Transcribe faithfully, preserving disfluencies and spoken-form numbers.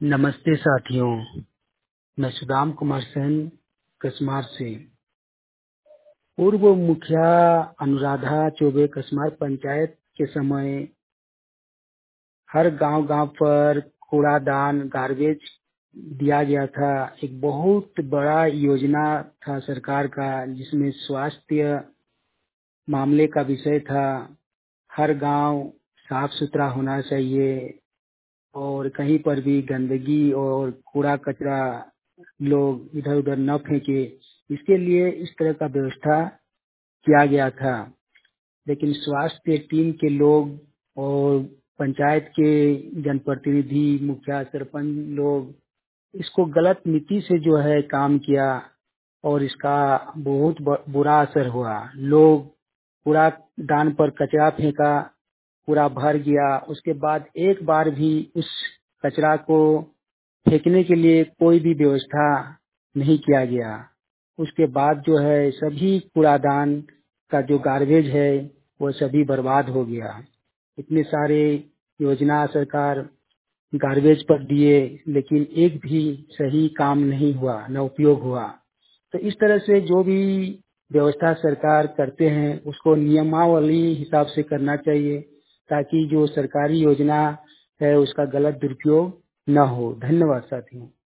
नमस्ते साथियों, मैं सुदाम कुमार सेन कसमार से। पूर्व मुखिया अनुराधा चौबे कसमार पंचायत के समय हर गांव-गांव पर कूड़ादान गार्बेज दिया गया था। एक बहुत बड़ा योजना था सरकार का, जिसमें स्वास्थ्य मामले का विषय था। हर गांव साफ सुथरा होना चाहिए और कहीं पर भी गंदगी और कूड़ा कचरा लोग इधर उधर न फेंके, इसके लिए इस तरह का व्यवस्था किया गया था। लेकिन स्वास्थ्य टीम के लोग और पंचायत के जनप्रतिनिधि, मुखिया, सरपंच लोग इसको गलत नीति से जो है काम किया और इसका बहुत बुरा असर हुआ। लोग कूड़ा दान पर कचरा फेंका, पूरा भर गया। उसके बाद एक बार भी उस कचरा को फेंकने के लिए कोई भी व्यवस्था नहीं किया गया। उसके बाद जो है सभी कूड़ादान का जो गार्बेज है वो सभी बर्बाद हो गया। इतने सारे योजना सरकार गार्बेज पर दिए, लेकिन एक भी सही काम नहीं हुआ, न उपयोग हुआ। तो इस तरह से जो भी व्यवस्था सरकार करते हैं उसको नियमावली हिसाब से करना चाहिए, ताकि जो सरकारी योजना है उसका गलत दुरुपयोग न हो। धन्यवाद साथियों।